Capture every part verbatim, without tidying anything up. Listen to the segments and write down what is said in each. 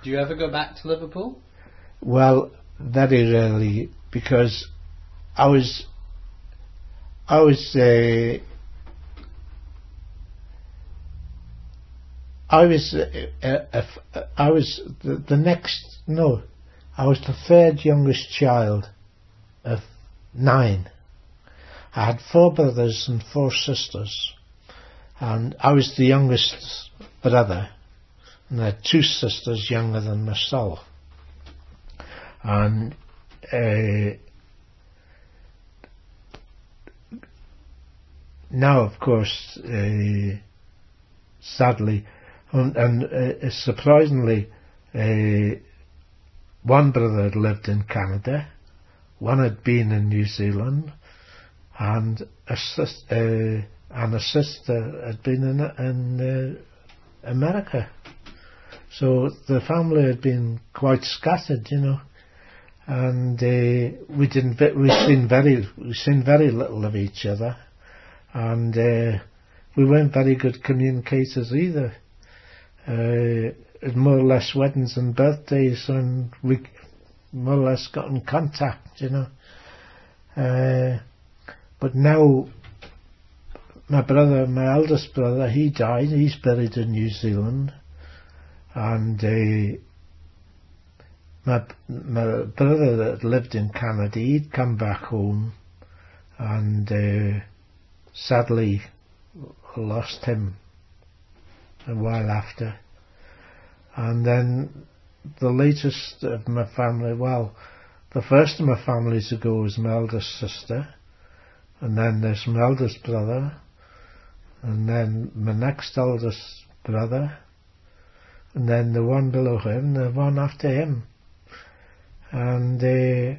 Do you ever go back to Liverpool? Well, very rarely, because I was, I was, uh, I was, uh, uh, uh, I was the, the next, no, I was the third youngest child of nine. I had four brothers and four sisters, and I was the youngest brother, and I had two sisters younger than myself. And uh, now, of course, uh, sadly, and, and uh, surprisingly, uh, one brother had lived in Canada, one had been in New Zealand, and a, sis- uh, and a sister had been in, in uh, America. So the family had been quite scattered, you know. And uh, we didn't. We seen very. We seen very little of each other, and uh, we weren't very good communicators either. Uh, it more or less weddings and birthdays, and we more or less got in contact, you know. Uh, but now, my brother, my eldest brother, he died. He's buried in New Zealand, and. Uh, My, my brother that lived in Canada, he'd come back home, and uh, sadly lost him a while after. And then the latest of my family, well, the first of my family to go was my eldest sister, and then there's my eldest brother, and then my next eldest brother, and then the one below him, the one after him. And uh,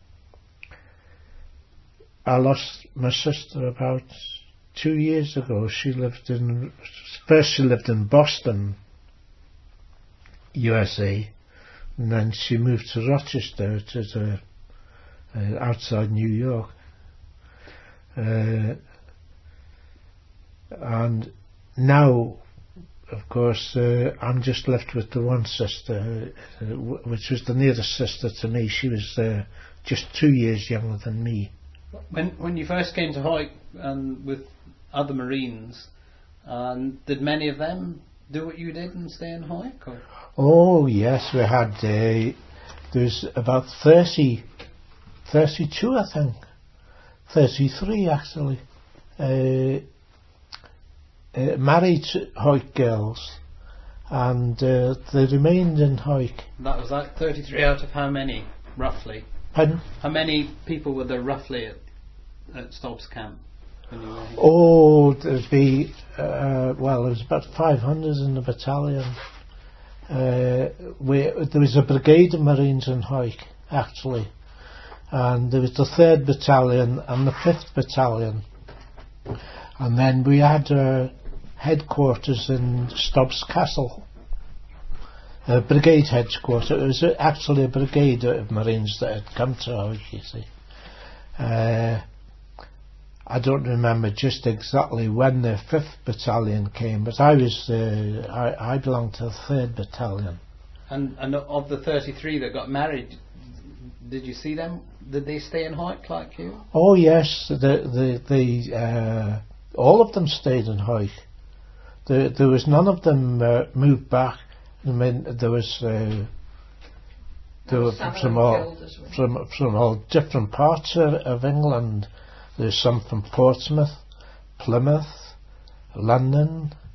I lost my sister about two years ago. She lived in, first she lived in Boston, U S A, and then she moved to Rochester, to the, uh, outside New York. Uh, and now, of course, uh, I'm just left with the one sister, uh, w- which was the nearest sister to me. She was uh, just two years younger than me. When when you first came to Hawick um, with other Marines, um, did many of them do what you did and stay in Hawick? Or? Oh yes, we had. Uh, there's about thirty, thirty-two, I think, thirty-three actually. Uh, Uh, married Hawick girls, and uh, they remained in Hawick. That was like thirty-three out of how many, roughly? Pardon? How many people were there roughly at, at Stobbs Camp when you were here? Oh, there'd be, uh, well, there was about five hundred in the battalion. Uh, we, there was a brigade of Marines in Hawick, actually, and there was the third battalion and the fifth battalion. And then we had uh, headquarters in Stobbs Castle, a brigade headquarters. It was actually a brigade of Marines that had come to Hawick, you see. Uh, I don't remember just exactly when the fifth battalion came, but I was uh, I, I belonged to the third battalion. And and of the thirty-three that got married, did you see them? Did they stay in Hawick like you? Oh yes, the the the uh, all of them stayed in Hawick. There there was none of them uh, moved back. I mean, there was uh, there were from all from from all different parts of, of England. There's some from Portsmouth, Plymouth, London,